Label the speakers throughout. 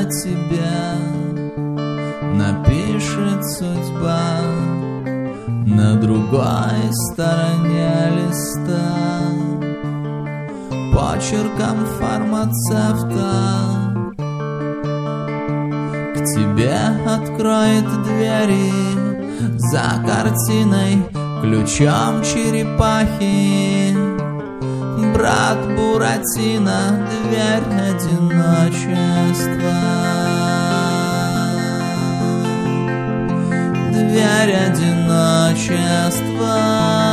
Speaker 1: тебе напишет судьба на другой стороне листа, почерком фармацевта. К тебе откроет двери за картиной ключом черепахи брат Буратино, дверь одиночества. Дверь одиночества.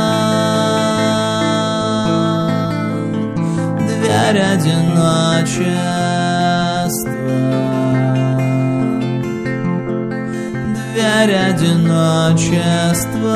Speaker 1: Дверь одиночества. Дверь одиночества.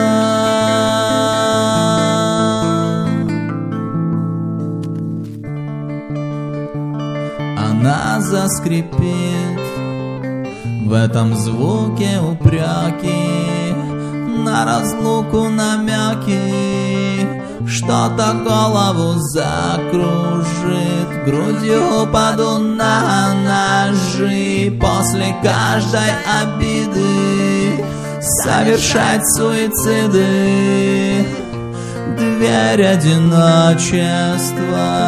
Speaker 1: Она заскрипит, в этом звуке упреки, на разлуку намеки, что-то голову закружит, грудью упаду на ножи, после каждой обиды совершать суициды. Дверь одиночества.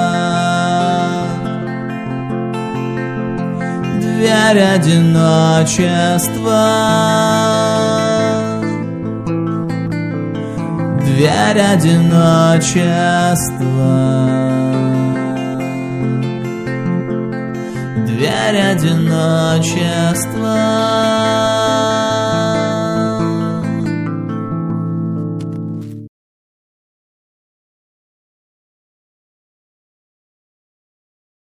Speaker 1: Дверь одиночества. Дверь одиночества. Дверь одиночества.